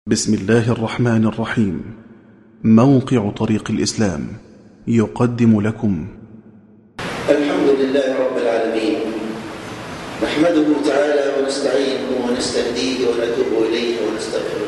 بسم الله الرحمن الرحيم. موقع طريق الإسلام يقدم لكم الحمد لله رب العالمين، نحمده تعالى ونستعينه ونستهديه ونتوب إليه ونستغفره،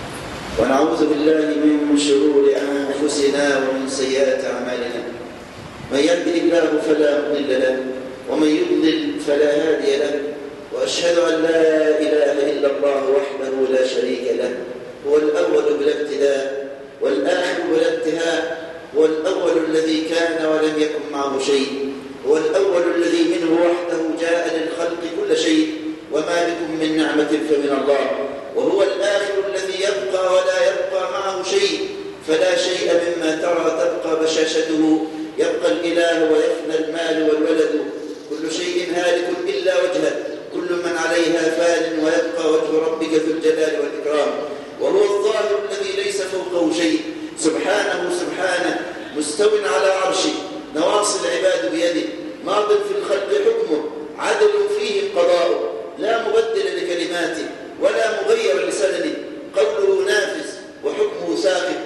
ونعوذ بالله من شرور أنفسنا ومن سيئات أعمالنا. من يهده الله فلا مضل له ومن يضلل فلا هادي له، وأشهد أن لا إله إلا الله وحده لا شريك له، هو الأول بلا ابتداء والآخر بلا انتهاء، هو الأول الذي كان ولم يكن معه شيء، هو الأول الذي منه وحده جاء للخلق كل شيء، وما بكم من نعمة فمن الله، وهو الآخر الذي يبقى ولا يبقى معه شيء، فلا شيء مما ترى تبقى بشاشته، يبقى الإله ويفنى المال والولد، كل شيء هالك إلا وجهه، كل من عليها فان، ويبقى وجه ربك ذو الجلال والإكرام، وهو الظاهر الذي ليس فوقه شيء، سبحانه مستو على عرشه، نواصي العباد بيده، ماض في الخلق حكمه، عدل فيه قضاؤه، لا مبدل لكلماته ولا مغير لسننه، قوله نافذ وحكمه ساقط،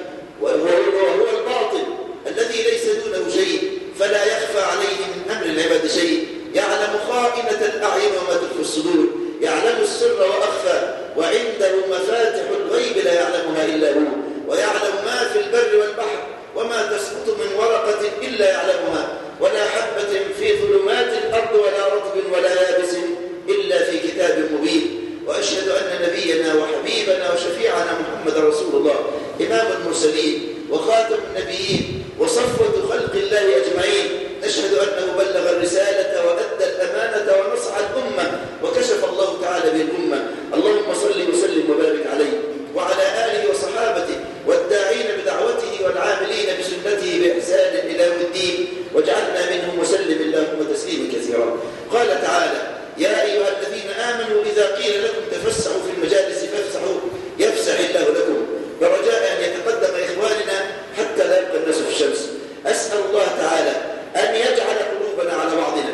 وهو الباطل الذي ليس دونه شيء، فلا يخفى عليه من أمر العباد شيء، يعلم خائنة الأعين وما تخفي الصدور، يعلم السر وأخفى، وعنده مفاتح الغيب لا يعلمها إلا هو، ويعلم ما في البر والبحر، وما تسقط من ورقة إلا يعلمها، ولا حبة في ظلمات الأرض ولا رطب ولا يابس إلا في كتاب مبين. وأشهد أن نبينا وحبيبنا وشفيعنا محمد رسول الله، إمام المرسلين وخاتم النبيين وصفوة خلق الله أجمعين، نشهد أنه بلغ الرسالة وأدى الأمانة ونصح الأمة، وكشف الله تعالى بالأمة. اللهم صل وسلم وبارك عليه وعلى آله وصحابته والداعين بدعوته والعاملين بسنته بإحسان إلى يوم الدين، واجعلنا منهم وسلم اللهم تسليما كثيرا. قال تعالى: يا أيها الذين آمنوا إذا قيل لكم تفسحوا في المجالس فافسحوا يفسح الله لكم، برجاء أن يتقدم إخواننا حتى لا يبقى الناس في الشمس. أسأل الله تعالى أن يجعل قلوبنا على بعضنا،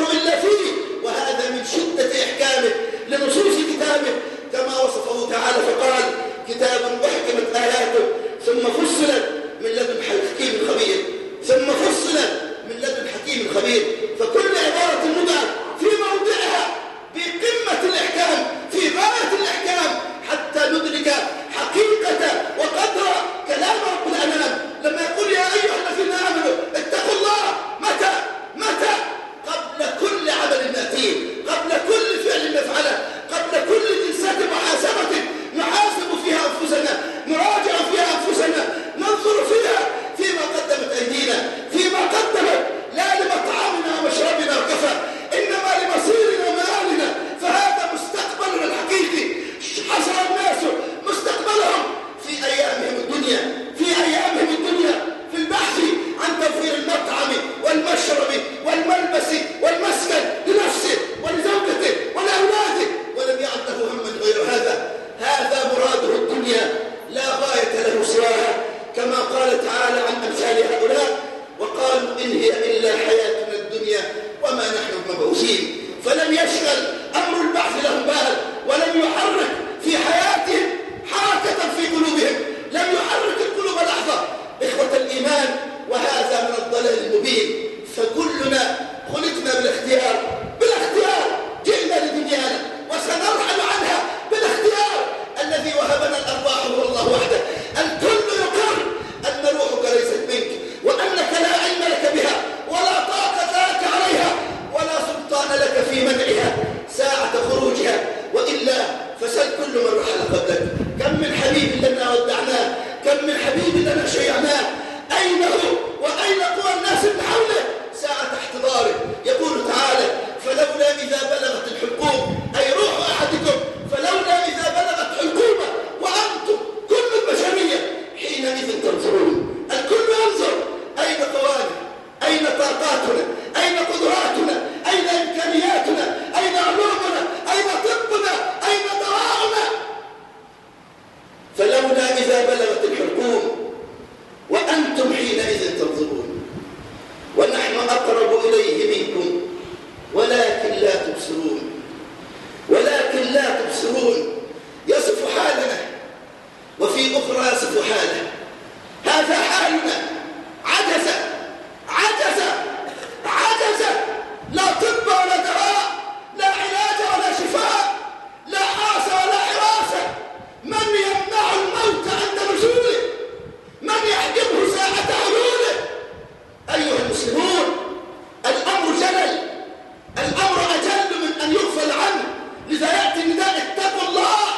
إلا فيه، وهذا من شدة إحكامه لنصوص كتابه كما وصفه تعالى فقال: كتاب أحكمت آياته ثم فصلت من لدن حكيم خبير، ثم فصلت من لدن حكيم خبير. فكل عبارة مضعت في موضعها بقمة الإحكام، في غاية الإحكام، حتى ندرك حقيقة وقدر كلام رب الأنام لما يقول: يا أيها الذين آمنوا اتقوا الله. متى؟ قبل كل عمل نأتيه، قبل كل فعل نفعله، قبل كل جلسة محاسبة نحاسب فيها أنفسنا، نراجع فيها أنفسنا، ننظر فيها فيما قدمت أيدينا، فيما قدمت لا لمطعمنا ومشربنا وكفى، إنما لمصيرنا ومآلنا. فهذا مستقبلنا الحقيقي. حصل الناس مستقبلهم في أيامهم الدنيا، في البحث عن توفير المطعم والمشرب والملبس والمسكن لنفسه ولزوجته ولأولاده، ولم يعد له هما غير هذا. هذا مراده الدنيا، لا غاية له سواها، كما قال تعالى عن أمثال هؤلاء: وقالوا إن هي إلا حياتنا الدنيا وما نحن بمبعوثين. فلم يشغل أمر البعث لهم بال، ولم يحرك في حياتهم حركة في قلوبهم، لم يحرك القلوب لحظة. إخوة الإيمان، وهذا من الضلال المبين. فكلنا خلقنا بالاختيار جئنا لدنيانا وسنرحل عنها بالاختيار. الذي وهبنا الأرواح هو الله وحده. الكل يقر أن روحك ليست منك، وأنك لا علم لك بها ولا طاقة لك عليها ولا سلطان لك في منعها ساعة خروجها، وإلا فسل كل من رحل قبلك. كم من حبيب لنا ودعناه، كم من حبيب لنا شيعناه، أين هو وأين قوى الناس من حوله ساعة احتضاره؟ يقول تعالى: فلولا إذا بلغت الحلقوم، أي روح أحدكم، فلولا إذا بلغت حلقومه وأنتم كل البشرية حينئذ تنظرون. الكل ينظر: أين قوانا؟ أين طاقاتنا؟ أين قدراتنا؟ أين إمكانياتنا؟ أين علومنا؟ أين طبنا؟ أين دواؤنا؟ فلولا إذا بلغت الحلقوم وأنتم حينئذ تنظرون. ونحن أقرب إليه منكم ولكن لا تبصرون. يصف حالنا، وفي أخرى يصف حاله. هذا حالنا. عجز، لا طب ولا دواء، لا علاج ولا شفاء، لا حاسة ولا حراسة. من يمنع الموت عند نزوله؟ من يحجبه ساعة حلوله؟ أيها المسلمون، الأمر جلل، الأمر أجل من أن يغفل عنه. لذا يأتي النداء: اتقوا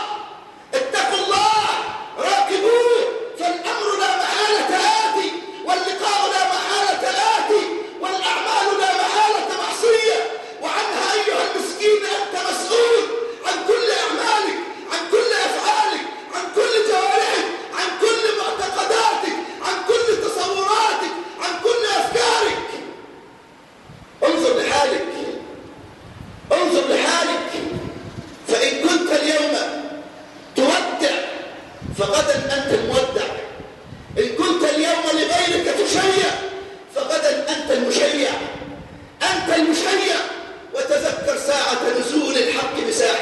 الله راقبوه، فالأمر لا محالة آتي، واللقاء لا محالة آتي، والأعمال لا محالة محصية، وعنها أيها المسكين أنت مسؤول، عن كل أعمالك، عن كل أفعالك، عن كل جوارحك، عن كل معتقداتك، عن كل تصوراتك، عن كل أفكارك. انظر لحالك، فإن كنت اليوم تودع فغدا أنت المودع، إن كنت اليوم لغيرك تشيع فغدا أنت المشيع. وتذكر ساعة نزول الحق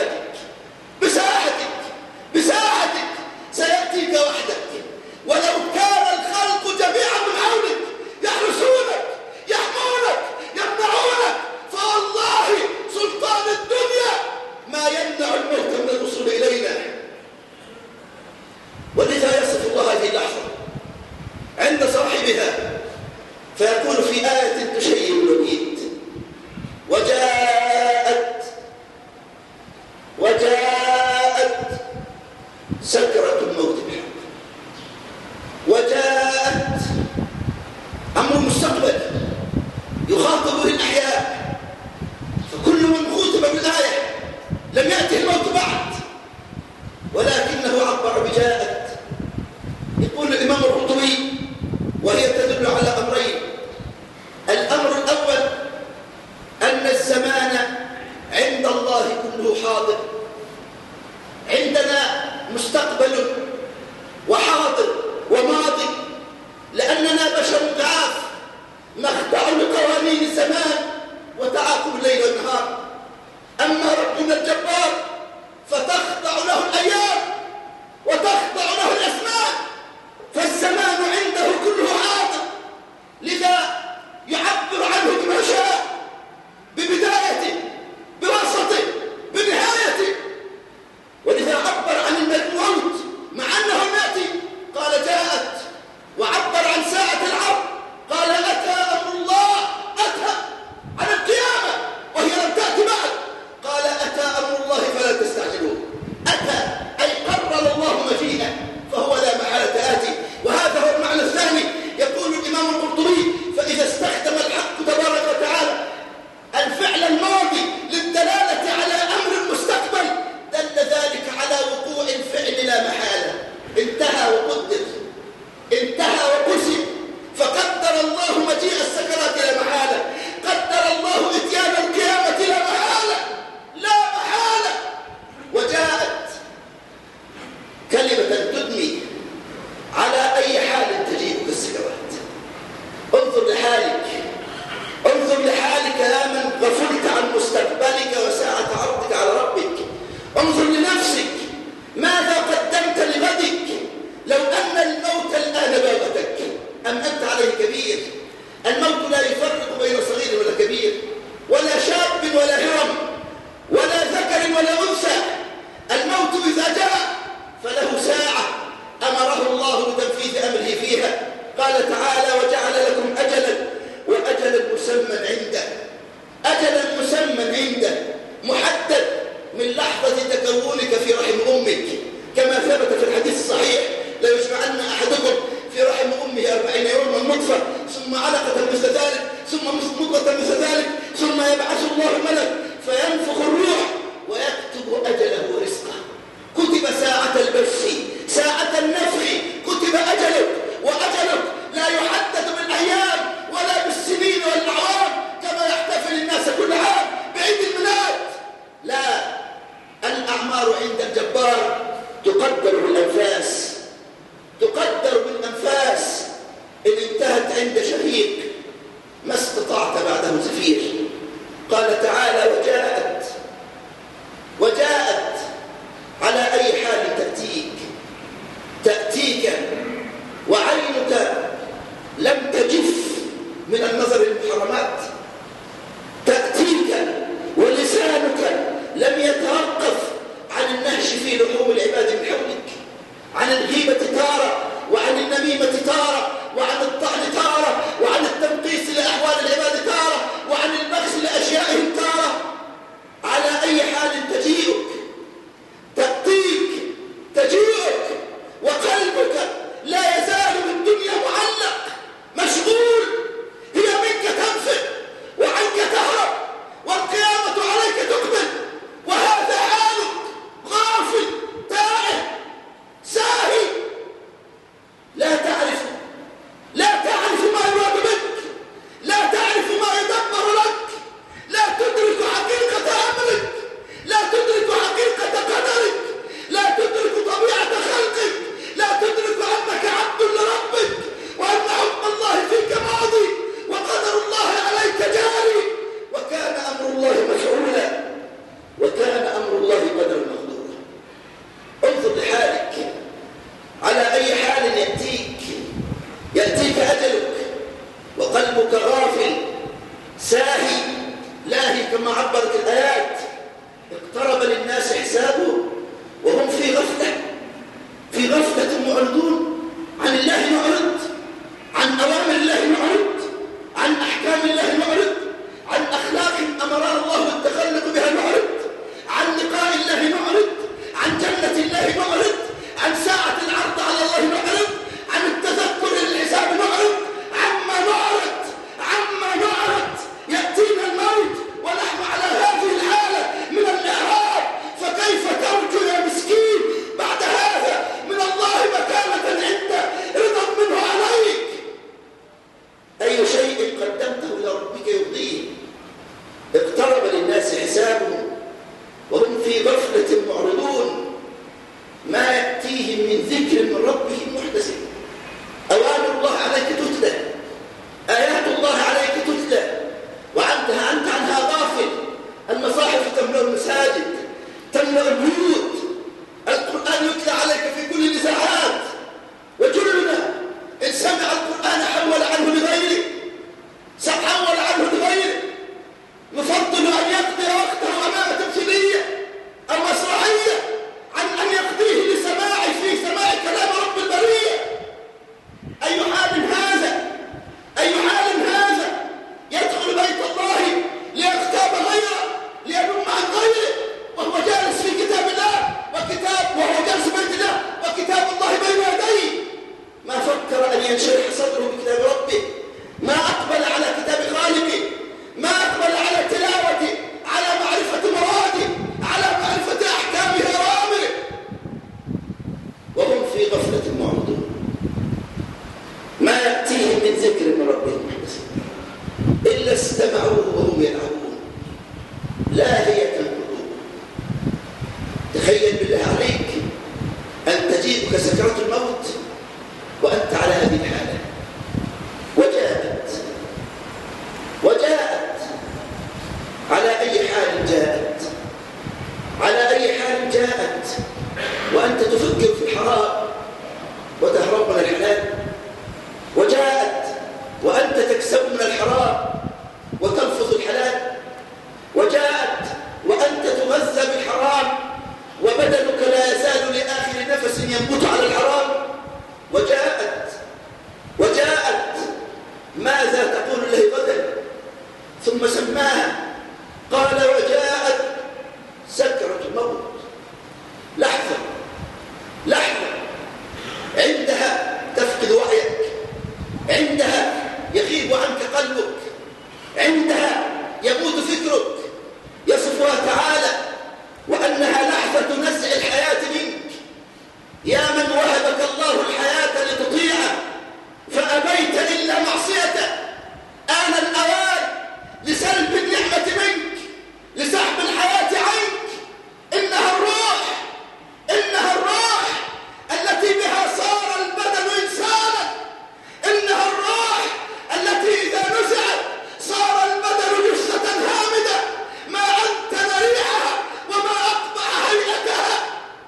بساحتك سيأتيك وحدك. ولو كان الخلق جميعا من حولك يحرسونك، يحمونك، يمنعونك، فوالله سلطان الدنيا ما يمنع الموت من الوصول إلينا. ولذا يصف الله هذه اللحظة عند صاحبها فيقول في آية تشيع الوكيد: وجاءت سكرة الموت بالحق. وجاءت أمر المستقبل يخاطب به الأحياء، فكل من خوتب بالآية لم يأتي الموت بعد، ولكنه عبر بجاءت. يقول الإمام القرطبي وهي تدل على أمرين: الأمر الأول أن الزمان عند الله كله حاضر. عندنا مستقبل وحاضر وماضي، لأننا بشر ضعاف نخضع لقوانين الزمان وتعاقب الليل والنهار. أما ربنا الجبار فتخضع له الأيام وتخضع له الأزمان، فالزمان عنده كله حاضر، لذا يعبر عنه بما شاء، ببدايته بوسطه بنهايته. ولذا عبر عن الموت مع أنه يأتي قال جاءت، وعبر عن ساعة العرض قال أتى أمر الله، أتى عن القيامة وهي لم تأتي بعد قال أتى أمر الله فلا تستعجلوه. أتى أي قرر الله مجيئه فهو لا محالة آتي. وهذا هو المعنى الثاني. يقول الإمام القرطبي فإذا استخدم الحق تبارك وتعالى الفعل الماضي للدلالة على أمر مستقبل دل ذلك على وقوع الفعل لا محالة. انتهى وقدر، انتهى وقسم، فقدر الله مجيء السكرات لا محالة، قدر الله اتيان القيامة لا محالة، لا محالة. وجاءت كلمة تدمي على أي حال تجيبك السكرات. انظر لحالك، انظر لحالك يا من غفلت عن مستقبلك وساعة عرضك على ربك. انظر لنفسك ماذا قدمت لغدك. لو أن الموت الآن باغتك أم أنت عليه كبير. الموت لا يفرق بين صغير ولا كبير، ولا شاب ولا هرم، ولا ذكر ولا أنثى. الموت إذا جاء فله ساعة أمره الله بتنفيذ أمره فيها. قال تعالى وجعل لكم أجلا وأجلا مسمى عنده، أجلا مسمى عنده محدد من لحظة تكونك في رحم أمك، كما ثبت في الحديث الصحيح لا يجمعن أحدكم في رحم أمه 40 يوما نطفة ثم علقة مثل ذلك ثم مضغة مثل ذلك ثم يبعث الله ملك فينفخ الروح ويكتب أجله ورزقه. كتب ساعة البث، ساعة النفخ، كتب أجلك. وأجلك لا يحدد بالأيام ولا بالسنين والأعوام كما يحتفل الناس كل عام بعيد الميلاد. لا، الأعمار عند الجبار تقدر بالأنفاس، تقدر بالأنفاس. إن انتهت عند شهيق ما استطعت بعده زفير. قال تعالى وجاءت على أي حال تأتيك وعينك لم تجف من النظر للمحرمات، تأتيك ولسانك لم يتوقف عن النهش في لحوم العباد من حولك، عن الغيبة تارة، وعن النميمة تارة، وعن الطعن تارة، وعن التنقيص لأحوال العباد تارة، وعن البخس لأشيائهم تارة. على أي حال تجيئك وقلبك لا يزال بالدنيا معلق مشغول، هي منك تنفق وعنك تهرب والقيامة عليك تقبل، وهذا حالك غافل تائه ساهي لا تعرف ما يراد بك، لا تعرف ما يدبر لك، لا تدرك حقيقة أمرك، لا تدرك حقيقة قدرك، لا تدرك طبيعة خلقك، لا تدرك أنك عبد لربك، وأن حكم الله فيك ماضي وقدر الله عليك جاري، وكان أمر الله مفعولا، وكان أمر الله قدرا مقدورا. انظر لحالك على أي حال يأتيك أجلك وقلبك غافل ساهي لاهي كما عبرت الآيات. اقترب للناس حسابه وهم في غفلة معرضون عن الله، معرض عن أوامر الله، معرض عن أحكام الله، معرض عن أخلاق أمرها الله والتخلق بها، معرض عن لقاء الله، معرض عن جنة الله، معرض عن ساعة العرض على الله، معرض عن التذكر للحساب، معرض عما نعرض. يأتينا الموت ونحن على هذه الحالة من الإعراض، فكيف ترجو يا مسكين بعد هذا من الله مكانة عنده رضا منه عليك؟ أي شيء قدمته لربك يرضيه. اقترب للناس حسابهم وهم في غفلة معرضون، ما يأتيهم من ذكر من ربهم محدث. أوامر الله عليك تتلى، آيات الله عليك تتلى، وأنت عنها غافل. يملأ البيوت، القرآن يتلى عليك في كل الإذاعات، وكلنا إن سمع القرآن حول عنه لغيره، حول عنه لغيره، يفضل أن يقضي وقته أمام تمثيلية أو مسرحية عن أن يقضيه في سماع كلام رب البرية. أي حال هذا؟ أي حال هذا؟ يدخل بيت الله ليغتاب غيره، لينم عن غيره، وهو جالس في كتاب الله وهو جالس في بيت الله وكتاب الله بين يديه. ما فكر أن ينشرح صدره بكتاب ربه، ما أقبل على كتاب خالقه، ما أقبل على تلاوته، على معرفة مراده، على معرفة أحكامه وأوامره، وهم في غفلة معرضون. ما يأتيهم من ذكر من ربهم إلا استمعوه وهم يلعبون لاهية قلوبهم. تخيل بالله عليك أن تجيئك سكرة الموت وأنت على هذه الحالة، وجاءت على أي حال جاءت، على أي حال جاءت وأنت تفكر في الحرام وتهرب من الحلال، وجاءت وأنت تكسب من الحرام وتلفظ الحلال، وجاءت وأنت تغذى بالحرام وبدنك لا يزال لآخر نفس ينبت على الحرام. وجاءت ماذا تقول له غدا؟ ثم سماها، قال وجاءت سكرة الموت، لحظة عندها تفقد وعيك، عندها يغيب عنك قلبك، عندها يموت فكرك. يصفها تعالى وأنها لحظة نزع الحياة منك. يا من وهبك الله الحياة لتطيعه فأبيت إلا معصيته، آن الأوان لسلب النعمة منك، لسحب الحياة عنك. إنها الروح التي بها صار البدن إنسانا، إنها الروح التي إذا نزعت صار البدن جثة هامدة، ما أنتن ريحها وما أقبح هيئتها.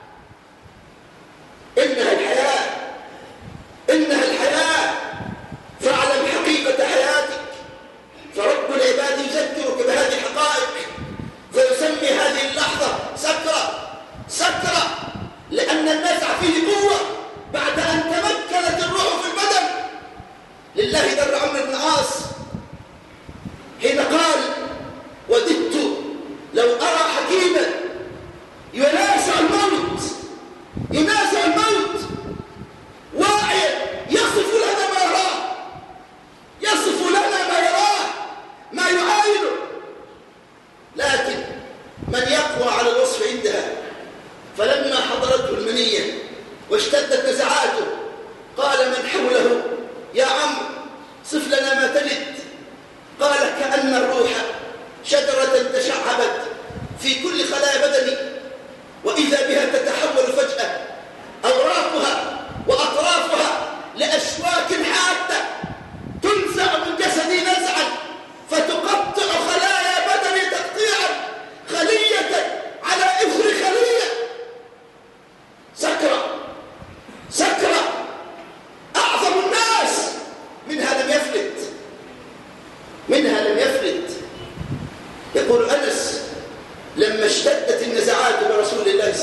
إنها الحياة، فاعلم حقيقة حياتك. فرب العباد يذكرك بهذه الحقائق فيسمي هذه اللحظة سكرة، لأن النزع فيه قوة بعد أن تمكنت الروح في البدن. لله در عمرو بن العاص حين قال وددت لو أرى حكيما ينازع الموت واعيا يصف لنا ما يراه ما يعاينه، لكن من يقوى على الوصف عندها. فلما حضرته المنية واشتدت نزعاته قال من حوله يا عمرو صف لنا ما تجد. قال كأن الروح شجرة تشعبت في كل خلايا بدني، وإذا بها تتحول فجأة أوراقها وأطرافها لأشواك حادة تنزع من جسدي نزعا فتقطع خلايا بدني تقطيعا، خلية على إثر خلية. سكرة أعظم الناس منها لم يفلت. يقول أنس لما اشتدت النزعات برسول الله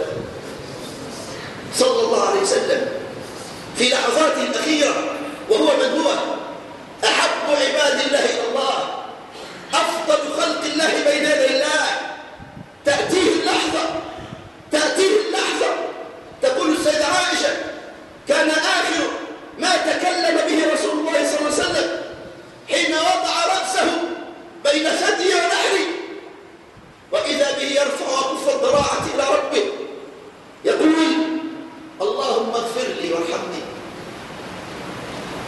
صلى الله عليه وسلم في لحظاته الأخيرة، وهو من هو أحب عباد الله إلى الله، أفضل خلق الله بين يدي الله، تأتيه اللحظة تقول السيدة عائشة كان آخر ما تكلم به رسول الله صلى الله عليه وسلم حين وضع رأسه بين ثدي ونحري، وإذا به يرفع أكف الضراعة إلى ربه يقول اللهم اغفر لي وارحمني.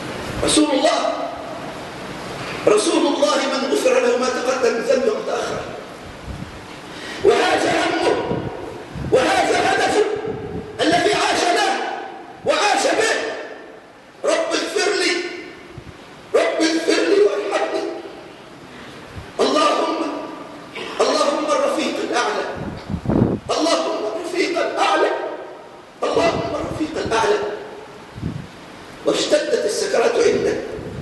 رسول الله من غفر له ما تقدم من ذنبه وما تأخر. واشتدت السكرات عنده،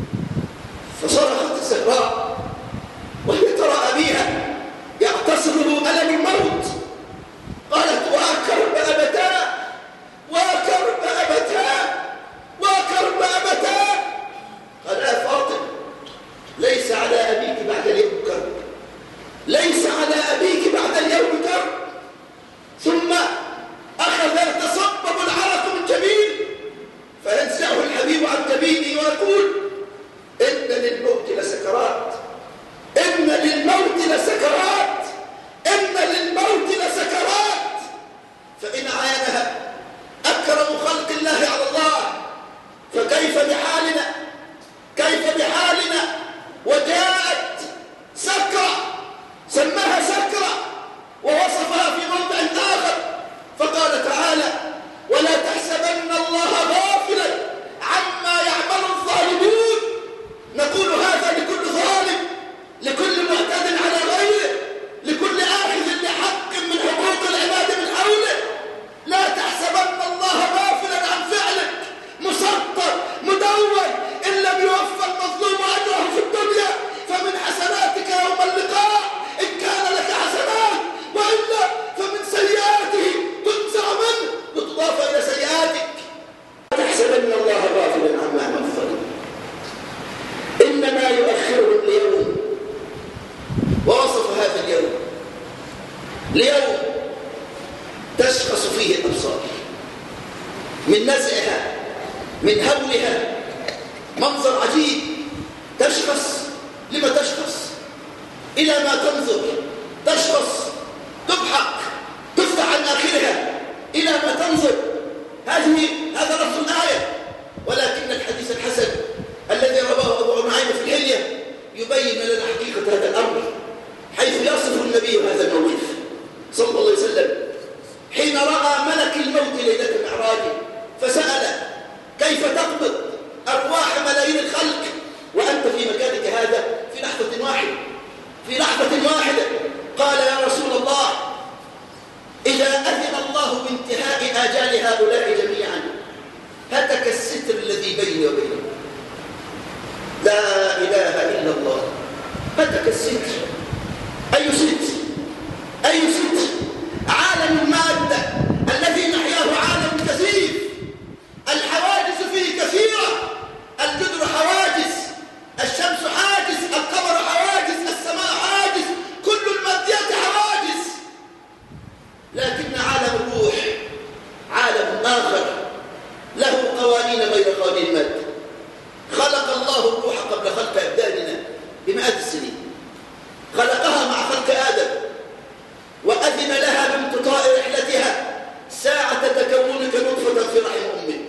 فصرخت الزهراء وهي ترى أبيها يعتصره ألم الموت، قالت: وأكرب أبتاه وأكرب أبتاه وأكرب أبتاه. قال: يا فاطمة، ليس على أبيك بعد اليوم كرب، ليس على أبيك بعد اليوم كرب. ثم أخذ يتصبب العرق من جبين، فينزعه الحبيب عن جبينه ويقول: إن للموت لسكرات، إن للموت لسكرات، إن للموت لسكرات. فإن عاينها أكرم خلق الله على الله، فكيف بحالنا؟ كيف بحالنا؟ وجاءت سكرة سماها سكرة ووصفها في موضع آخر، فقال تعالى: ولا تحسبن الله غافلا عما يعمل الظالمون. نقول هذا لكل ظالم، لكل معتد على غيره، لكل آخذ لحق من حقوق العباد من حوله. لا تحسبن الله غافلا عن فعلك، مسطر مدون، إن لم يوفى المظلوم أجره في الدنيا فمن حسناتك يوم اللقاء إن كان لك حسنات، وإلا فمن سيئاته تنزع منه وتضاف إلى سيئاتك. لا تحسبن الله غافلا عما يعمل الظالمون، إنما يؤخرهم ليوم. ووصف هذا اليوم: ليوم تشخص فيه الأبصار من نزعها من هولها، منظر عجيب. تشخص، لما تشخص؟ إلى ما تنظر، تشخص، تضحك، تفتح عن آخرها إلى ما تنظر. هذا لفظ الآية، ولكن الحديث الحسن الذي رواه أبو نعيم في الحلية يبين لنا حقيقة هذا الأمر، حيث يصف النبي هذا الموقف صلى الله عليه وسلم حين رأى ملك الموت ليلة معراجه، فسأل: كيف تقبض أرواح ملايين الخلق وأنت في مكانك هذا في لحظة واحدة؟ في لحظة واحدة. قال: يا رسول الله، إذا أذن الله بانتهاء آجال هؤلاء جميعا هتك الستر الذي بيني وبينهم. لا إله إلا الله، هتك الستر. أي ستر؟ أي ستر؟ عالم المادة الذي نحياه عالم كثيف، الحواجز فيه كثيرة، الجدر حواجز، الشمس حاجز، القمر حواجز، السماء حاجز، كل الماديات حواجز. لكن عالم الروح عالم آخر له قوانين غير قوانين المادة. خلق الله الروح قبل خلق أبداننا بمئات السنين، خلقها مع خلق آدم، وأذن لها بانقطاع رحلتها ساعة تكونك نطفة في رحم أمك.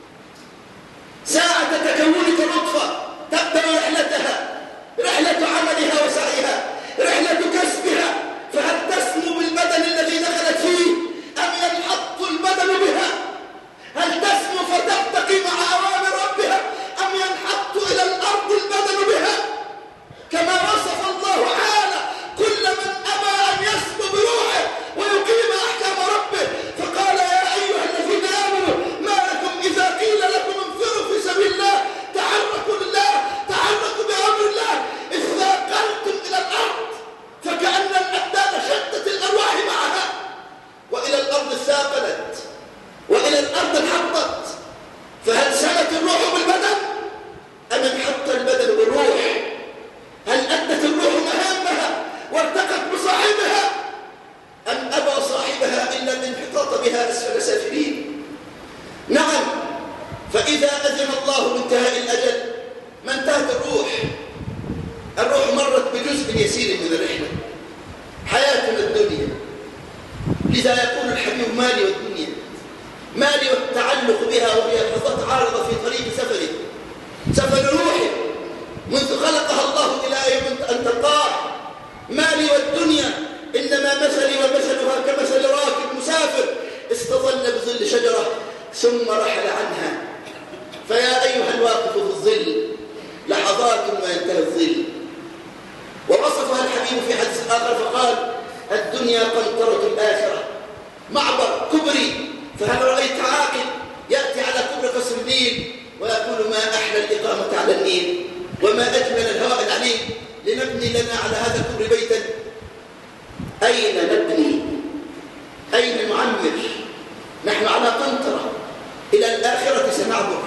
ساعة تكونك نطفة تبدأ رحلتها، رحلة عملها وسعيها، رحلة كسبها. فهل تسمو بالبدن الذي دخلت فيه أم ينحط البدن بها؟ هل تسمو فتبتقي مع أوامر ربها أم ينحط إلى الأرض البدن بها؟ كما وصف الله تعالى كل من أبى أن يسمو بروحه ويقيم أحكام ربه، فقال: يا أيها الذين آمنوا ما لكم إذا قيل لكم انفروا في سبيل الله تحركوا لله، تحركوا بأمر الله، إذ ثاقلتم إلى الأرض فكأن الأبدان شتت الأرواح معها، وإلى الأرض ثاقلت وإلى الأرض انحطت. فهل سمت الروح بالبدن أم انحط البدن بالروح؟ هل أدت الروح مهامها وارتقت بصاحبها أم أبى صاحبها إلا الانحطاط بها أسفل سافلين؟ نعم، فإذا أذن الله بانتهاء الأجل ما انتهت الروح. الروح مرت بجزء يسير من الرحلة، حياتنا الدنيا. لذا يقول الحبيب: مالي والدنيا، مالي والتعلق بها، وهي لحظات عارضة في طريق سفره، سفر روحي منذ خلقها الله إلى يوم أن تلقاه. مالي والدنيا إنما مثلي ومثلها كمثل راكب مسافر استظل بظل شجرة ثم رحل عنها. فيا أيها الواقف في الظل، لحظات وينتهي الظل. ووصفها الحبيب في حديث آخر فقال: الدنيا قنطرة الآخرة، معبر كبري. فهل رأيت عاقل يأتي على كبر قصر النيل ويقول على النيل، وما أجمل الهواء العليم لنبني لنا على هذا الكبر بيتا. أين نبني؟ أين نعمر؟ نحن على قنطرة، إلى الآخرة سنعبر.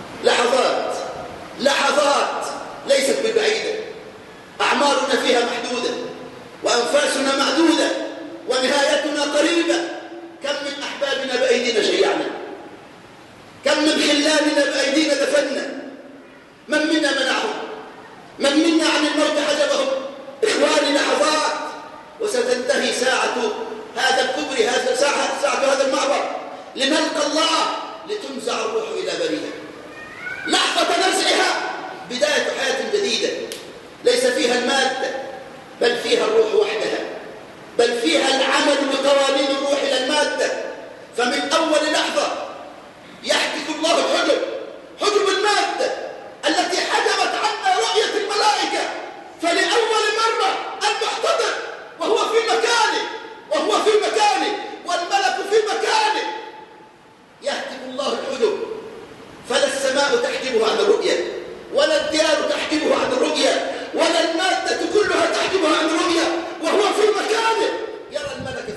لحظات ليست ببعيدة، أعمارنا فيها محدودة وأنفاسنا معدودة ونهايتنا قريبة. كم من أحبابنا بأيدينا شيعنا، كم من خلاننا بأيدينا دفنا، من منا منعهم، من منا عن الموت حجبهم. إخواني، لحظات وستنتهي ساعة هذا الكبر، ساعة هذا المعبر، لنلقى الله، لتنزع الروح إلى بريها. لحظة نزعها بداية حياة جديدة ليس فيها المادة، بل فيها الروح وحدها، بل فيها العمل بقوانين الروح إلى المادة. فمن أول لحظة يحدث الله حجب المادة التي حجبت عنا رؤية الملائكة، فلأول مرة المحتضر وهو في مكانه والملك في مكانه يهتك الله الحجب، فلا السماء تحجبه عن الرؤية، ولا الديار تحجبه عن الرؤية، ولا المادة كلها تحجبه عن الرؤية، وهو في مكانه يرى الملك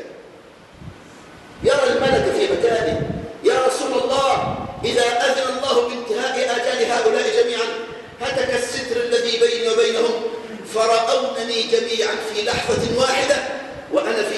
في مكانه. يا رسول الله، إذا أذن الله بانتهاء آجال هؤلاء جميعا هتك الستر الذي بيني وبينهم، فرأونني جميعا في لحظة واحدة وأنا في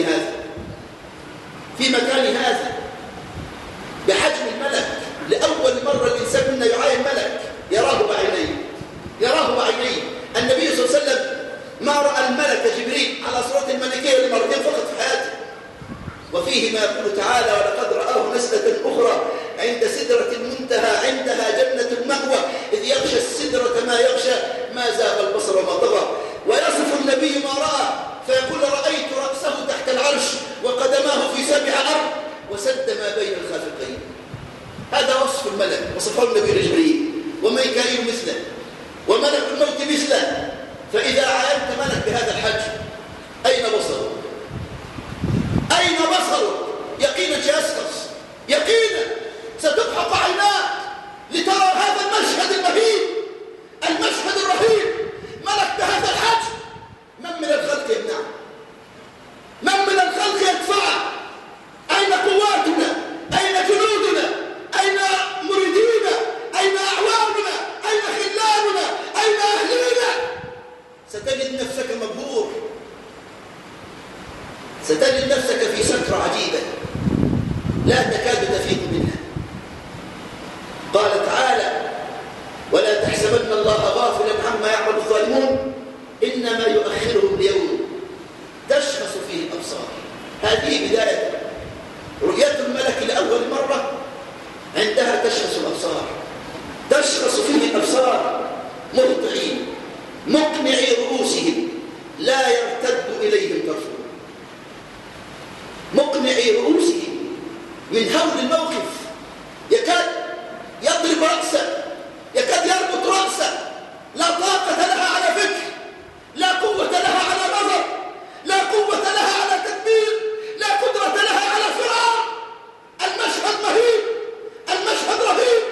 مكان هذا بحجم الملك. لأول مرة الإنسان منا يعاين ملك، يراه بعينيه. النبي صلى الله عليه وسلم ما رأى الملك جبريل على صورة الملكية لمرتين فقط في حياته. وفيه ما يقول تعالى: ولقد رآه نزلة أخرى عند سدرة المنتهى عندها جنة المأوى إذ يغشى السدرة ما يغشى ما زاغ البصر وما طغى. ويصف النبي ما رأى فيقول: رأيت رأسه تحت العرش وقدماه في 7 أرض وسد ما بين الخافقين. هذا وصف الملك، وصفه النبي لجبريل، وميكائيل مثله، وملك الموت مثله. فإذا عاينت ملك بهذا الحجم أين بصره؟ يقينا سيسقط، يقينا ستبحق عيناك لترى هذا المشهد المهيب، المشهد الرهيب. ملك بهذا الحجم، من الخلق يمنعه؟ من الخلق يدفعه؟ أين قواتنا؟ أين جنودنا؟ أين مريدينا؟ أين أعواننا؟ أين خلاننا؟ أين أهلينا؟ ستجد نفسك مبهور، ستجد نفسك في سكرة عجيبة لا تكاد تفيق منها. قال تعالى: ولا تحسبن الله غافلا عما يعمل الظالمون إنما يؤخرهم ليوم تشخص فيه الأبصار. هذه بداية رؤية الملك لأول مرة، عندها تشخص الأبصار، تشخص فيه الأبصار، مهطعين مقنعي رؤوسهم لا يرتد إليهم طرفهم، مقنعي رؤوسهم من هول الموقف، يكاد يضرب رأسه، يكاد يربط رأسه، لا طاقة لها على فكر، لا قوة لها على نظر، لا قوة لها على تدبير، لا قدرة لها على فرار. المشهد مهيب، المشهد رهيب،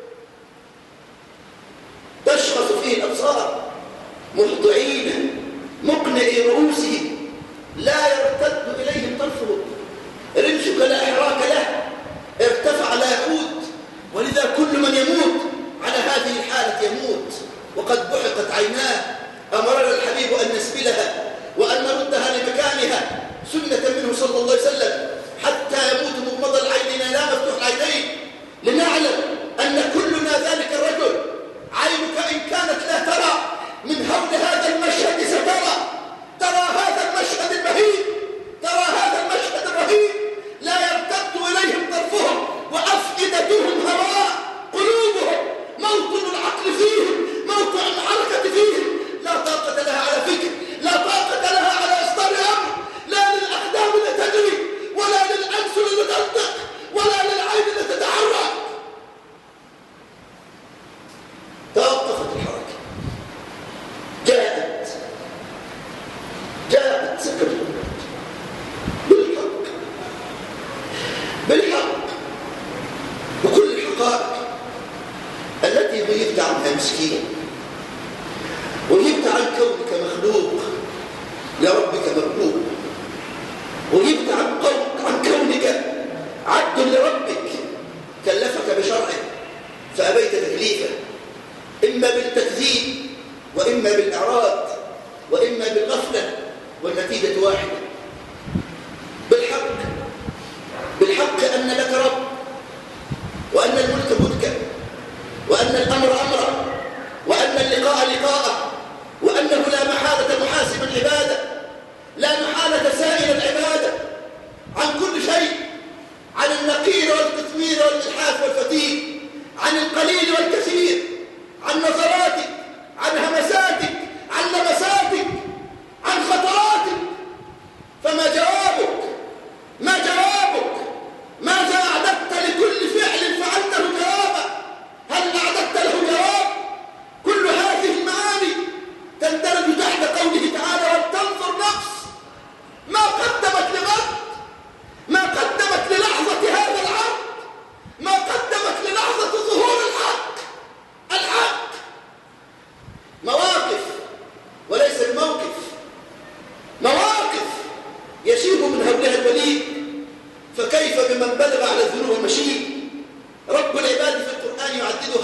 تشخص فيه الأبصار، مخضعين مقنعي رؤوسهم لا يرتد إليهم طرفهم. رمشك لا إحراك له، ارتفع لا يعود. ولذا كل من يموت على هذه الحالة يموت وقد بحقت عيناه. أمرنا الحبيب أن نسبلها وأن نردها لمكانها، سنة منه صلى الله عليه وسلم، حتى يموت مغمض العين لا مفتوح العينين، لنعلم أن كلنا ذلك الرجل. عينك إن كانت لا ترى من هول هذا المشهد ترى هذا المشهد المهيب، ترى هذا المشهد الرهيب. لا يرتد إليهم طرفهم وأفئدتهم هواء، قلوبهم موطن العقل فيهم، موطن الحركة فيهم، لا طاقة لها على فكر، لا طاقة لها على إصدار أمر، لا للأقدام التي تجري، ولا للأنس التي تنطق، ولا للعين التي تتحرك. توقفت الحركة، جاءت سكر بالحق بكل الحقائق التي غيبت عنها مسكين، وغبت عن كونك مخلوق لربك مربوب، وغبت عن كونك عبد لربك كلفك بشرعه فأبيت تكليفه، إما بالتكذيب وإما بالإعراض وإما بالغفلة، والنتيجة واحدة. بالحق أن لك رب، وأن الملك ملكا، وأن الأمر أمرا، وأن اللقاء لقاءه، وأنه لا محالة محاسب العبادة، لا محالة سائل العبادة عن كل شيء، عن النقير والقطمير والإلحاف والفتيل، عن القليل والكثير، عن نظراتك، عن همساتك، عن لمساتك، عن خطراتك. فما جوابك؟ ما جوابك؟ ماذا أعددت لكل فعل فعلته جوابا؟ هل أعددت له جواب؟ كل هذه المعاني تندرج تحت قوله تعالى: ولتنظر نفس ما قدمت لغد، ما قدمت للحظة هذا العبد، ما قدمت للحظة ظهور الحق. مواقف وليس الموقف، مواقف يشيب من هولها الوليد، فكيف بمن بلغ على الذنوب المشيب؟ رب العباد في القرآن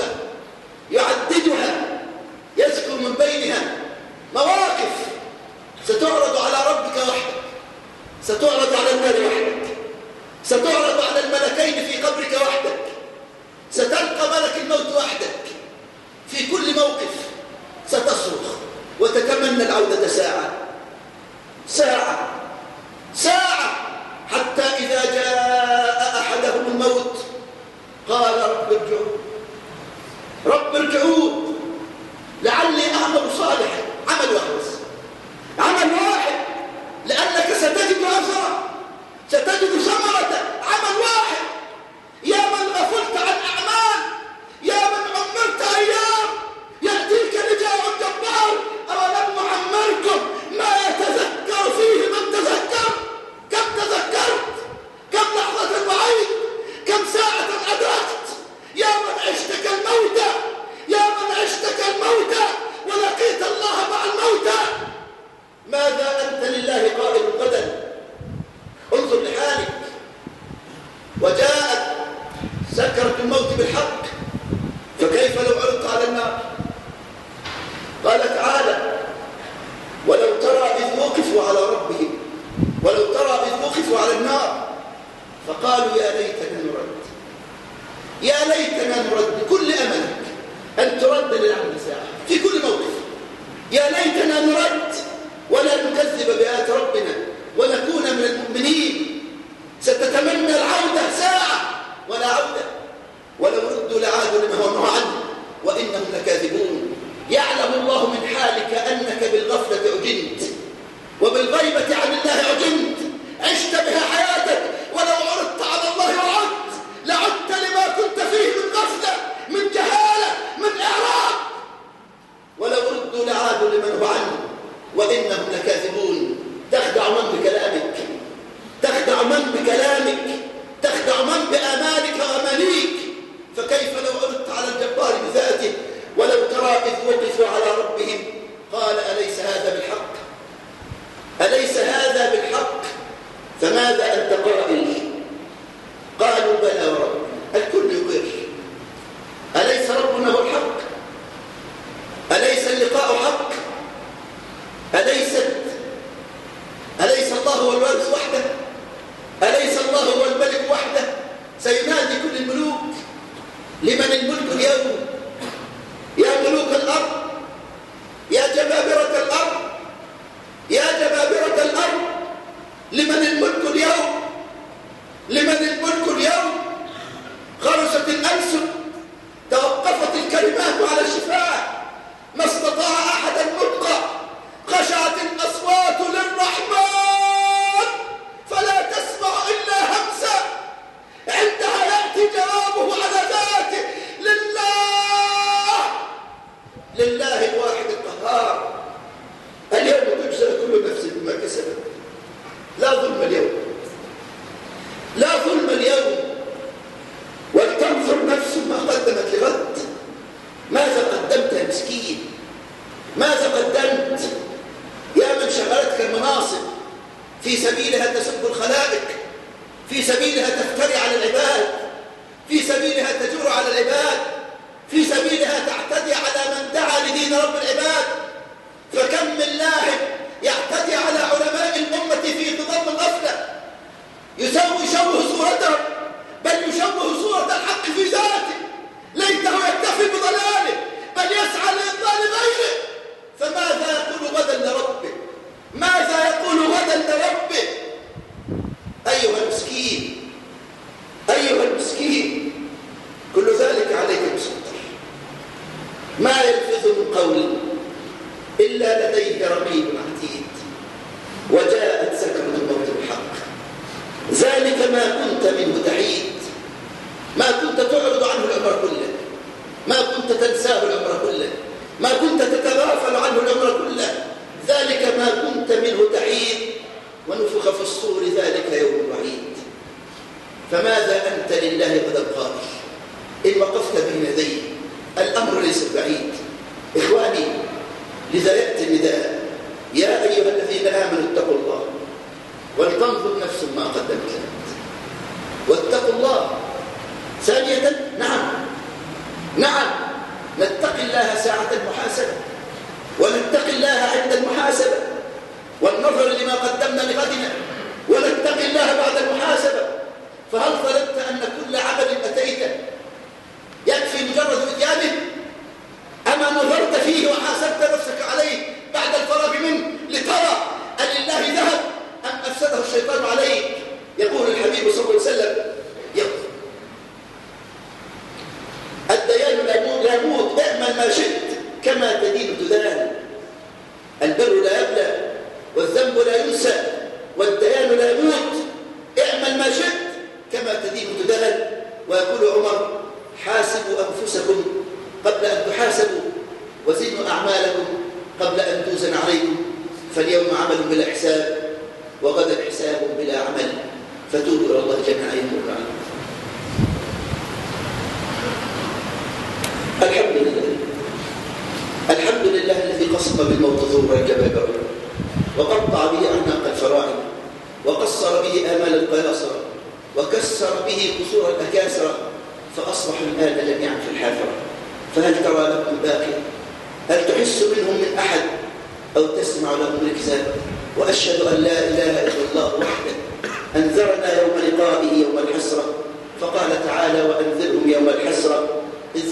يعددها يذكر من بينها مواقف ستعرض على ربك وحدك، ستعرض على النار وحدك، ستعرض على الملكين في قبرك وحدك، ستلقى ملك الموت وحدك. في كل موقف ستصرخ وتتمنى العودة ساعة، حتى إذا جاء أحدهم الموت قال: رب ارجعون لعلي أعمل صالحا. عمل واحد، لأنك ستجد أثره، ستجد ثمرة عمل واحد. يا من غفلت عن أعمال، يا من عمرت أيام، يأتيك نداء الجبار: أولم نعمركم ما يتذكر فيه من تذكر؟ كم تذكرت؟ كم لحظة وعيت؟ كم ساعة أدركت؟ يا من عشتك الموتى، يا من عشتك الموتى ولقيت الله مع الموتى، ماذا أنت لله قائل غدا؟ انظر لحالك. وجاءت سكرة الموت بالحق، فكيف لو عرضت على النار؟ قال تعالى: ولو ترى إذ وقفوا على ربهم، ولو ترى إذ وقفوا على النار فقالوا يا ليتنا نرد. كل أملك أن ترد للعمل ساعة في كل موقف. يا ليتنا نرد ولا نكذب بآيات ربنا ونكون من المؤمنين. ستتمنى العودة ساعة ولا عودة. ولو ردوا لعادوا لما هو عنه وإنهم لكاذبون. يعلم الله من حالك أنك بالغفلة أجنت، وبالغيبة عن الله أجنت، عشت بها حياتك. ولو عرضت على الله وعدت لعدت لما كنت فيه من غفلة، من جهالة، من إعراض. ولو ردوا لعادوا لمن هو عنه وإنهم لكاذبون. تخدع من بكلامك، تخدع من بكلامك، تخدع من بآمالك وأمانيك. فكيف لو عرضت على الجبار بذاته؟ ولو ترى إذ وقفوا على ربهم قال: أليس هذا بالحق؟ أليس هذا بالحق؟ فماذا أنت قائل؟ قالوا: بلى وربنا. الكل يقر. أليس ربنا هو الحق؟ أليس اللقاء حق؟ أليس الله هو الوارث وحده؟ أليس الله هو الملك وحده؟ سينادي كل الملوك: لمن الملك اليوم؟ يا ملوك الأرض، يا جبابرة الأرض، يا جبابرة الأرض، لمن الملك اليوم؟ لمن الملك اليوم؟ خرجت الألسن، توقفت الكلمات على الشفاه، ما استطاع أحد النطق، خشعت الأصوات للرحمن فلا تسمع إلا همسا. عندها يأتي جوابه على ذاته: لله في سبيلها تسب الخلائق، في سبيلها تفتري على العباد، في سبيلها تجور على العباد، في سبيلها تعتدي على من دعا لدين رب العباد. فكم من لاعب يعتدي على علماء الأمة في خضم الغفلة، يشوه صورتهم، بل يشوه صورة الحق في ذاته، ليته يكتفي بضلاله بل يسعى لإضلال غيره. فماذا يقول غدا لربه؟ ماذا يقول غدا لربه؟ أيها المسكين، أيها المسكين، كل ذلك عليك مسطر، ما يلفظ من قول إلا لديه رقيب عتيد، وجاءت سكرة الموت بالحق. ذلك ما كنت منه تحيد، ما كنت تعرض عنه العمر كله، ما كنت تنساه العمر كله، ما كنت تتغافل عنه العمر كله. ذلك ما كنت منه تحيد، ونفخ في الصور ذلك يوم وعيد. فماذا أنت لله قد القائل إن وقفت بين يديه؟ الأمر ليس بعيد إخواني. لذا يأتي النداء: يا أيها الذين آمنوا اتقوا الله ولتنظر نفس ما قدمت لغد. واتقوا الله. ثانية، نعم نتقي الله ساعة المحاسبة، ونتقي الله عند المحاسبة والنظر لما قدمنا لغدنا، ونتقي الله بعد المحاسبة. فهل ظننت أن كل عمل أتيته يكفي مجرد إتيانه؟ أما نظرت فيه وحاسبت نفسك عليه بعد الفراغ منه لترى أن لله ذهب أم أفسده الشيطان عليك؟ يقول الحبيب صلى الله عليه وسلم: الديان لا يموت، اعمل ما شئت كما تدين تدان. البر لا يبلى والذنب لا ينسى والديان لا يموت، اعمل ما شئت كما تدين تدان. ويقول عمر: حاسبوا أنفسكم قبل أن تحاسبوا، وزنوا أعمالكم قبل أن توزن عليكم، فاليوم عمل بلا حساب وغدا حساب بلا عمل، فتوبوا إلى الله جميعا أيها المؤمنون. الحمد لله الذي قسم بالموت ظهور الجبابرة، وقطع به أعناق الفراعنة، وقصر به آمال القياصرة، وكسر به قصور الأكاسرة، فأصبحوا الآن جميعا في الحافرة. فهل ترى لهم باقية؟ هل تحس منهم من أحد أو تسمع لهم الكذاب؟ وأشهد أن لا إله إلا الله وحده أنذرنا يوم لقائه يوم الحسرة، فقال تعالى: وأنذرهم يوم الحسرة إذ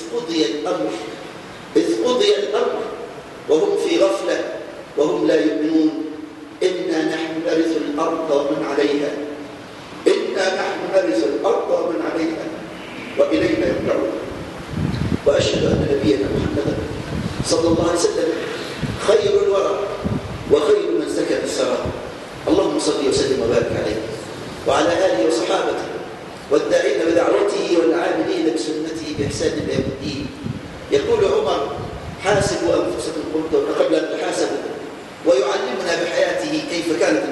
قضي الأمر وهم في غفلة وهم لا يؤمنون. إنا نحن نرث الأرض ومن عليها، إنا نحن نرث الأرض ومن عليها وإلينا يرجعون. وأشهد أن نبينا محمدا صلى الله عليه وسلم خير الورى وخير من سكن الثرى. اللهم صل وسلم وبارك عليه وعلى آله وصحابته والداعين بدعوته والعاملين بسنته بإحسان إلى يوم الدين. يقول عمر: حاسبوا أنفسكم قبل أن تحاسبوا، ويعلمنا بحياته كيف كانت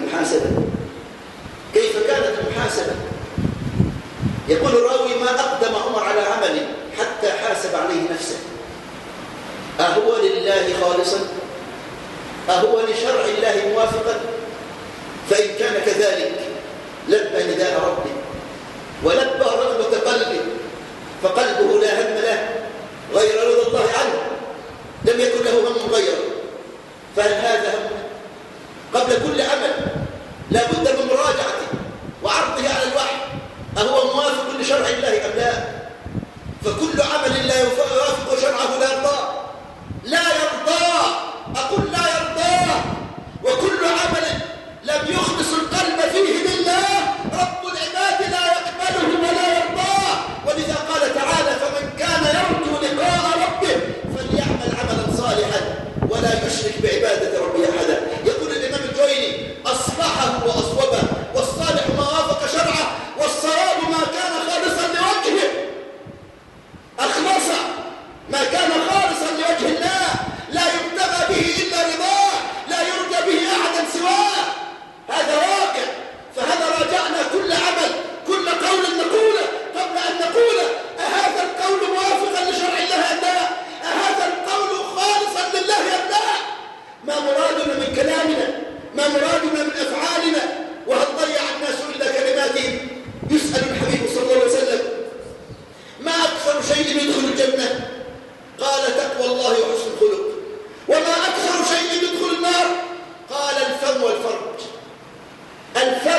المحاسبة. يقول الراوي: ما أقدم عمر على عمل حتى حاسب عليه نفسه، أهو لله خالصا؟ أهو لشرع الله موافقا؟ فإن كان كذلك لبى نداء ربه ولبى رغبة قلبه، فقلبه لا هم له غير رضا الله عنه، لم يكن له هم غيره. فهل هذا همه؟ قبل كل عمل لا بد من مراجعته وعرضه على الوحي، أهو موافق لشرع الله أم لا؟ فكل عمل لا يوافق شرعه لا يرضاه، أقول لا يرضاه. وكل عمل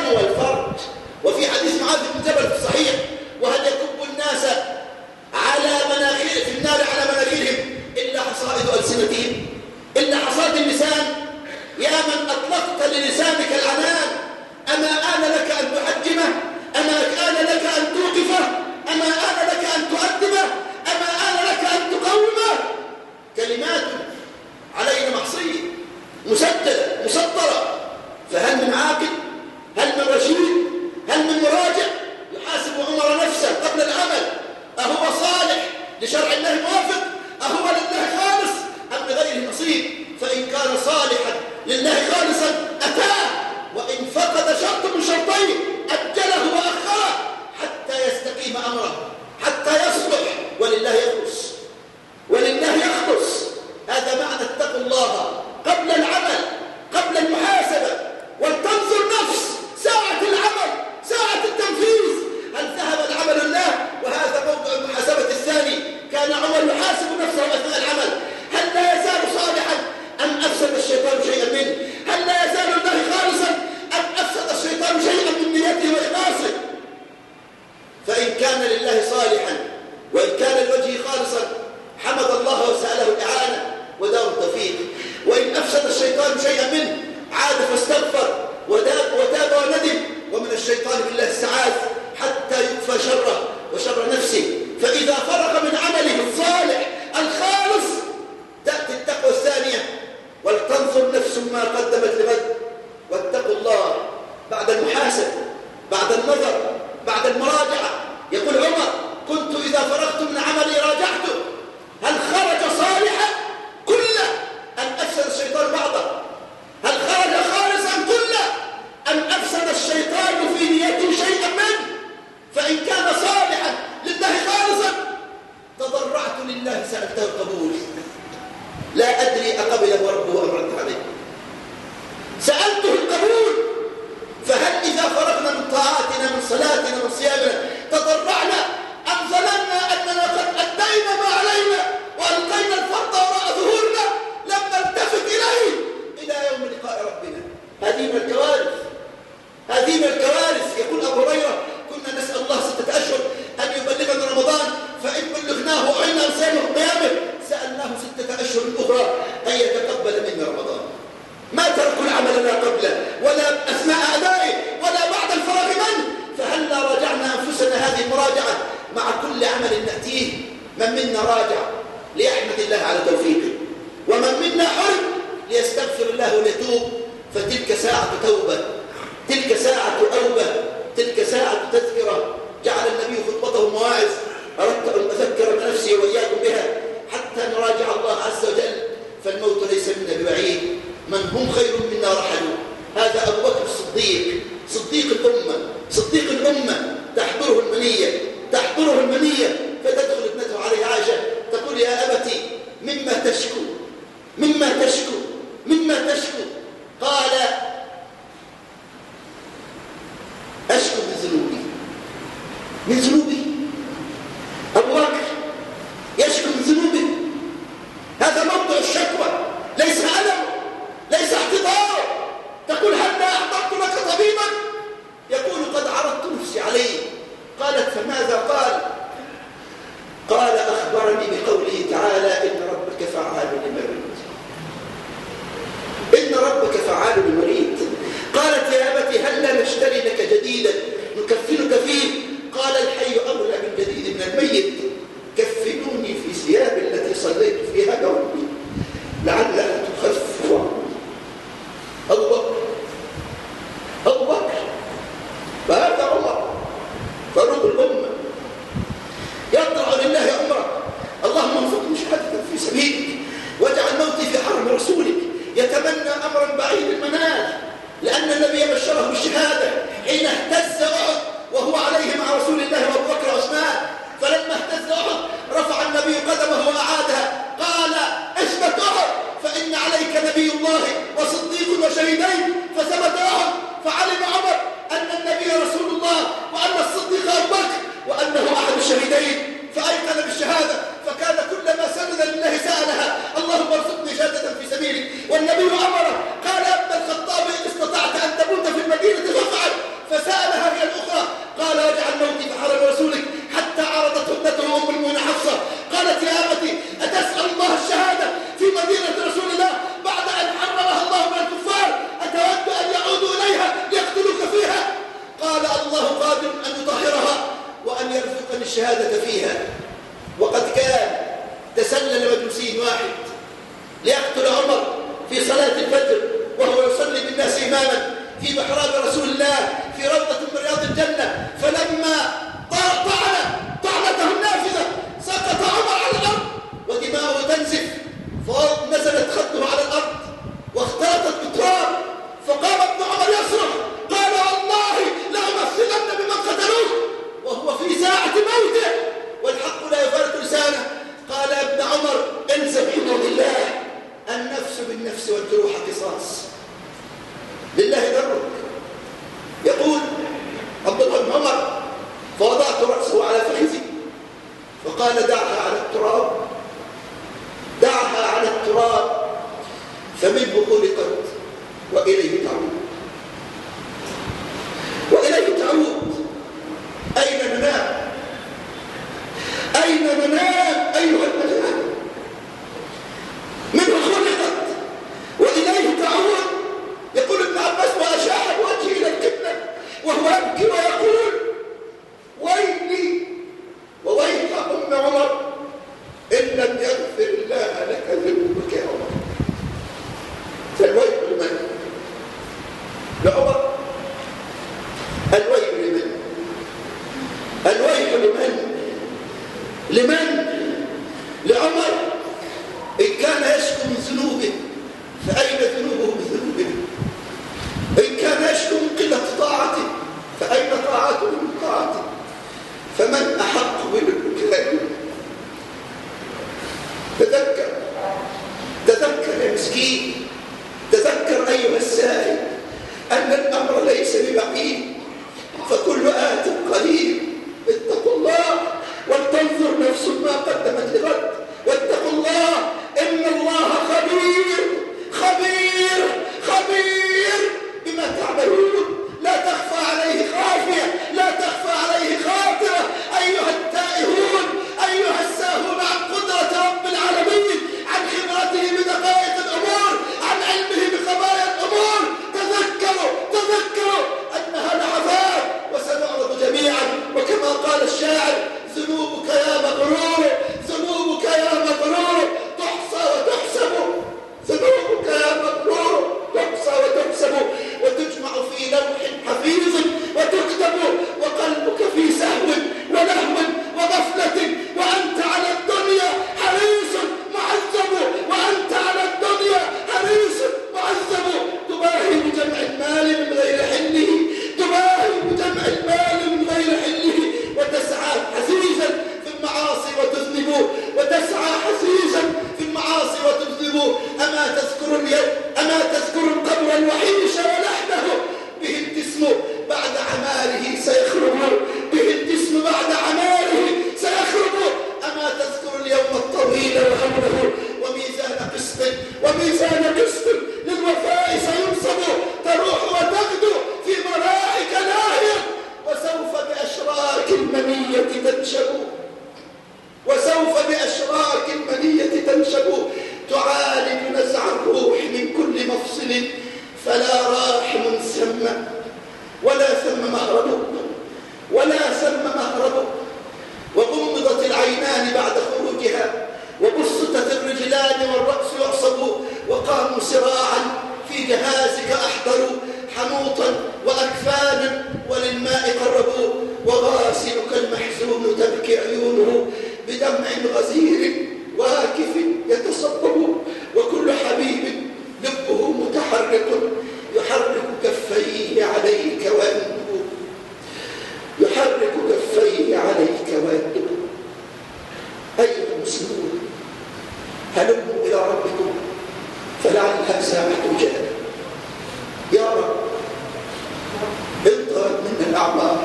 والفرج. وفي حديث معاذ بن جبل في الصحيح: وهل يكب الناس على مناخر في النار على مناخرهم إلا حصائد ألسنتهم، إلا حصائد اللسان. يا من أطلقت للسانك العنان، أما آن لك أن تحجمه؟ أما آن لك أن توقفه؟ أما آن لك أن تؤدبه؟ أما آن لك أن تقومه؟ كلمات علينا معصية مسجلة مسطرة، فهل من عاقل؟ هل من رشيد؟ هل من مراجع يحاسب عمر نفسه قبل العمل؟ أهو صالح لشرع الله موافق؟ أهو لله خالص أم لغيره نصيب؟ فإن كان صالحا لله خالصا أتاه، وإن فقد شرط من شرطين أجله وأخره حتى يستقيم أمره، حتى يصلح ولله يخلص، ولله يخلص. هذا معنى اتقوا الله قبل العمل، قبل المحاسبة. ولتنظر نفس ساعة العمل، ساعة التنفيذ، هل ذهب العمل لله؟ وهذا موضع المحاسبة الثاني. كان عمر يحاسب نفسه أثناء العمل: هل لا يزال صالحا أم أفسد الشيطان شيئا منه؟ هل لا يزال الله خالصا أم أفسد الشيطان شيئا من نيته وإخلاصه؟ فإن كان لله صالحا وإن كان لوجهه خالصا حمد الله وسأله الإعانة ودار التوفيق. وإن أفسد الشيطان شيئا منه عاد فاستغفر وتاب وندم، ومن الشيطان بالله استعاذ حتى يكفى شره وشر نفسه. فإذا فرغ من عمله الصالح الخالص تأتي التقوى الثانية: ولتنظر نفس ما قدمت لغد. واتقوا الله بعد المحاسبة، بعد النظر، بعد المراجعة. يقول عمر: كنت إذا فرغت من عملي راجعته هل خرج صالحا كله أم أفسد الشيطان بعضه؟ هل خرج خالصا كله أم أفسد الشيطان في نيته شيئا منه؟ فإن كان صالحا لله خالصا تضرعت لله سألته القبول، لا أدري أقبله ربه أم رد عليه، سألته القبول. فهل إذا فرغنا من طاعاتنا من صلاتنا من صيامنا تضرعنا أم ظننا أننا قد أدينا ما علينا وألقينا الفرض وراء ظهورنا لم نلتفت إليه إلى يوم لقاء ربنا؟ هذه من الكوارث، هذه من الكوارث. يقول أبو هريرة: كنا نسأل الله 6 أشهر أن يبلغنا رمضان، فإن بلغناه وعنا أنسانه قيامه سألناه 6 أشهر أخرى أن يتقبل منا رمضان. ما تركوا العمل لا قبله ولا أثناء أدائه ولا بعد الفراغ منه. فهل لا راجعنا أنفسنا هذه المراجعة مع كل عمل نأتيه؟ من منا راجع ليحمد الله على توفيقه، ومن منا حرم ليستغفر الله وليتوب. فتلك ساعة توبة، تلك ساعة أوبة، تلك ساعة تذكرة. جعل النبي خطبته مواعظ: أردت أن أذكر نفسي وإياكم بها حتى نراجع الله عز وجل، فالموت ليس منا ببعيد. من هم خير منا رحلوا. هذا أبو بكر الصديق، صديق الأمة، صديق الأمة. تحضره المنية فتدخل ابنته عليه عائشة تقول: يا أبتي مما تشكو، مما تشكو، مما تشكو؟ قال: أشكو من ذنوبي. من ذنوبي؟ أبو بكر يشكو من ذنوبه؟ هذا موضع الشكوى، ليس ألم، ليس احتضار. تقول: هل لا أحضرت لك طبيبا؟ يقول: قد عرضت نفسي عليه. قالت: فماذا قال؟ قال: أخبرني بقوله تعالى: إن ربك فعال لما يريد. إن ربك فعال لما يريد. قالت: يا أبتي هل لا نشتري لك جديدا نكفنك فيه؟ قال: الحي أولى بالجديد من الميت، كفنوني في ثياب التي صليت فيها جوبي لعلها تخفف عني. أبو بكر، أبو بكر، وهذا عمر فاروق الأمة يطلع لله أمره. اللهم الشهادة فيها. وقد كان تسلل مجوسي واحد ليقتل عمر في صلاة الفجر وهو يصلي بالناس إماما في محراب رسول الله في روضة من رياض الجنة، فلما طعنته النافذة سقط عمر على الأرض ودماؤه تنزف، فنزلت خده على الأرض واختلطت بالتراب، فقام ابن عمر يصرخ قال والله لأمثلن بمن قتلوه وهو في ساعة موته والحق لا يفارق لسانه. قال يا ابن عمر انسى بحدود الله، النفس بالنفس والجروح قصاص، لله درك. يقول عبد الله بن عمر فوضعت رأسه على فخذي فقال دعها على التراب، دعها على التراب فمنه خلقت وإليه تعود، وإليه تعود. أين ننام؟ أين ننام أيها المنام؟ منه خلقت وإليه تعود. يقول ابن عباس وأشاح بوجهه إلى القبلة وهو يبكي ويقول ويلي وويح أم عمر إن لم يغفر الله لك ذنبك يا عمر. فالويل لمن؟ لعمر. الويل لمن؟ الويل لمن؟ لمن؟ لعمر. إن كان يشكو من ذنوبه فأين ذنوبه من ذنوبه؟ إن كان يشكو من قلة طاعته فأين طاعته من طاعته؟ فمن أحق بالبكاء؟ تذكر يا مسكين، تذكر أيها السائل أن الأمر ليس ببعيد، فكل آت قريب. اتقوا الله ولتنظر نفس ما قدمت لغد، واتقوا الله إن الله خبير خبير خبير بما تعملون. لا تخفى عليه خافية، لا تخفى عليه خاطرة. أيها التائهون، أيها الساهون عن قدرة رب العالمين، عن خبرته بدقائق الأمور، عن علمه بخبايا الأمور، تذكروا أنها لحظات وسنعرض جميعا. وكما قال الشاعر ذنوبك يا مغرور، ذنوبك يا مغرور تحصى وتحسب، ذنوبك يا مغرور تحصى وتحسب وتجمع في لوح حفيظ وتكتب، وقلبك في سهو ولهو وغفلة، وأنت على الدنيا حريص معذب، وأنت على الدنيا حريص معذب. تباهي بجمع المال من غير حله، تباهي بجمع المال من غير حله، وتسعى حسيسا في المعاصي وتذنب، وتسعى حسيسا في المعاصي وتذنب. أما تذكر القبر الوحيش ولحده، به الجسم بعد عماله سيخرب، به الجسم بعد عماله سيخرب. أما تذكر اليوم الطويل وهوله، وميزان قسط للوفاء سينصب، تروح وتغدو في مراعك لاهية، وسوف بأشراك المنية تنشب، وسوف بأشراك المنية تنشب. تعالج نزع الروح من كل مفصل، فلا راحم ثم ولا ثم مهرب، ولا ثم مهرب. وغمضت العينان بعد خروجها، وبسطت الرجلان والرأس يعصب، وقاموا سراعا في جهازك أحضروا حنوطا وأكفانا وللماء قربوا، وغاسلك المحزون تبكي عيونه بدمع غزير واكف يتصبب، وكل حبيب لبه متحرك يحرك كفيه عليك ويندب، يحرك كفيه عليك ويندب. أيها المسلمون هلموا إلى ربكم فلعلها ساعة جهل. يا رب انطرت منا الأعمار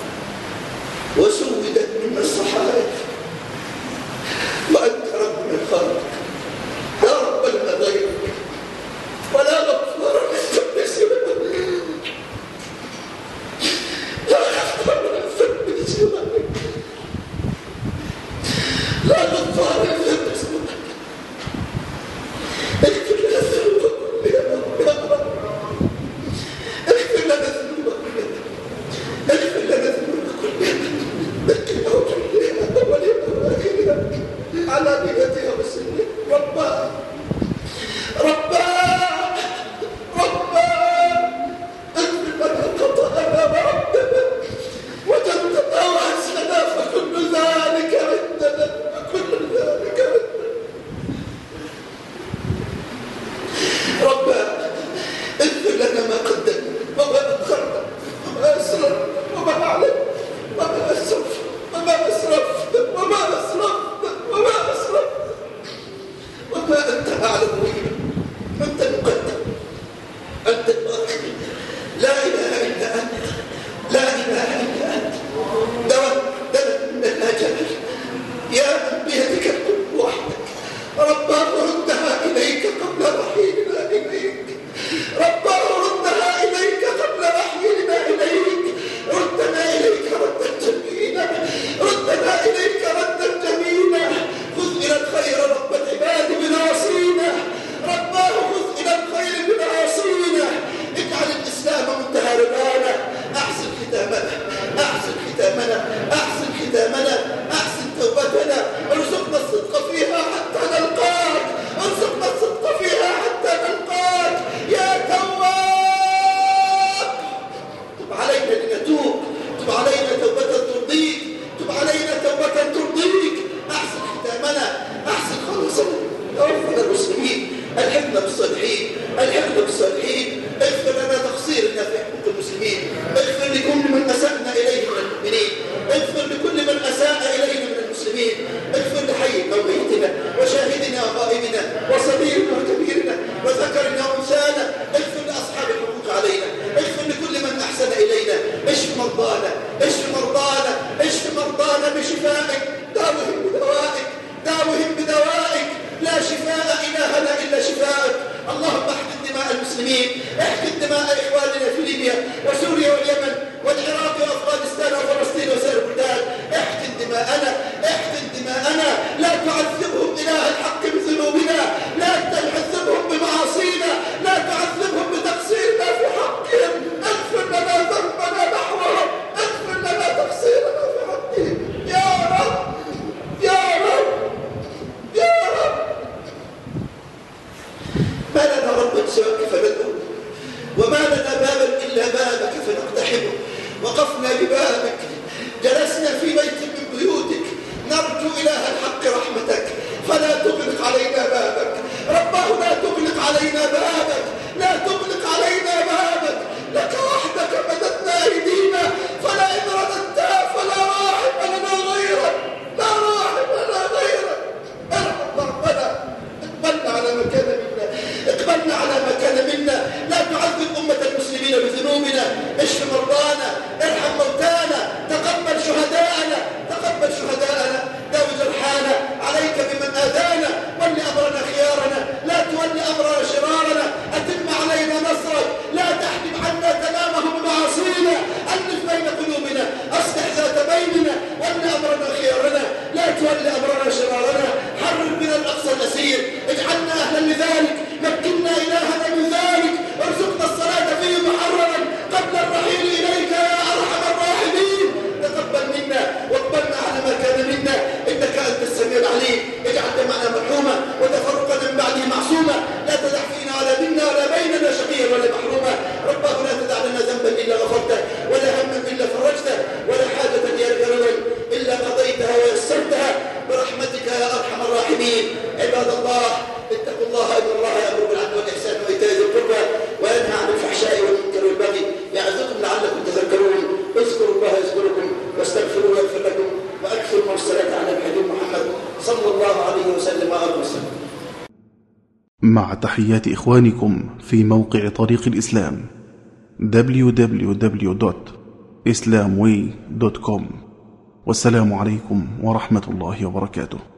وسودت منا الصحائف، وأنت ربنا الخالق، لا رب لنا غيرك ولا غفار للذنب سواك، لا غفار للذنب سواك، لا غفار للذنب سواك. اغفر لنا الذنوب كلها يا رب، اغفر لنا الذنوب كلها، اغفر لنا الذنوب كلها، اغفر لنا علينا لنتوب. تب علينا توبة ترضيك، تب علينا توبة ترضيك. أحسن ختامنا، أحسن خلصنا. توفنا المسلمين، الحقنا بالصالحين، الحقنا بالصالحين. اغفر لنا تقصيرنا في حقوق المسلمين، اغفر لكل من أسأنا إليه من المؤمنين، اغفر لكل من أساء إلينا من المسلمين، اغفر لحينا وميتنا وشاهدنا وغائبنا وصغيرنا وكبيرنا وذكرنا وانثانا، اغفر لأصحاب الحقوق علينا، اغفر لكل من أحسن إلينا. اشف مرضانا، اشف مرضانا، اشف مرضانا بشفائك، داوهم بدوائك، داوهم بدوائك. لا شفاء إلهنا إلا شفاءك. اللهم احقن دماء المسلمين، احقن دماء إخواننا في ليبيا وسوريا واليمن والعراق وأفغانستان وفلسطين وسائر البلدان. احقن دماءنا، احقن دماءنا. لا تعذبهم إله الحق بذنوبنا، لا تعذبهم بمعاصينا، لا تعذبهم بتقصيرنا في حقهم. اغفر لنا ذنبنا نحوهم، اغفر لنا تقصيرنا في حقهم. يا رب، يا رب، يا رب. ما لنا رب سواك فندعو، وما لنا بابا إلا بابك فنقتحمه. وقفنا ببابك، جلسنا في بيت من بيوتك، نرجو إله الحق رحمتك، فلا تغلق علينا بابك. رباه لا تغلق علينا بابك، لا تغلق علينا بابك. لك وحدك مددنا أيدينا، فلا إن رددتها فلا راحم لنا غيرك، لا راحم لنا غيرك. ارحم ربنا، اقبلنا على مكان منا، اقبلنا على مكان منا. لا تعذب أمة المسلمين بذنوبنا، اشف مرضانا، ارحم موتانا، تقبل شهداءنا، تقبل شهداءنا، داوي جرحانا. عليك بمن آذانا، ول أمرنا خيارنا، لا تول أمرنا شرارنا. أتم علينا نصرك، لا تحجب عنا تمامه بمعاصينا. ألف بين قلوبنا، أصلح ذات بيننا، ول أمرنا خيارنا، لا تول أمرنا شرارنا. حرر بنا الأقصى الأسير، اجعلنا أهلا لذلك، مكننا إلهنا من ذلك. ارزقنا الصلاة فيه محررا قبل الرحيل إليك يا أرحم الراحمين. تقبل منا واقبلنا على ما كان منا، إنك أنت السميع العليم. اجعل دمعنا مرحومة وتفرقنا من بعده معصومة. لا تدع فينا ولا منا ولا بيننا شقيا ولا محروما. رباه لا تدع لنا ذنبا إلا غفرته، ولا هما إلا فرجته، ولا حاجة يا رجل إلا قضيتها ويسرتها برحمتك يا أرحم الراحمين. عباد الله، اتقوا الله إن الله يأمر بالعدل والإحسان وإيتاء ذي القربى وينهى عن الفحشاء والمنكر والبغي يعظكم لعلكم تذكرون. اذكروا الله يذكركم واستغفروه يغفر لكم، وأكثروا من الصلاة على الحبيب محمد صلى الله عليه وسلم وآله وسلم. مع تحيات إخوانكم في موقع طريق الإسلام www.islamway.com. والسلام عليكم ورحمة الله وبركاته.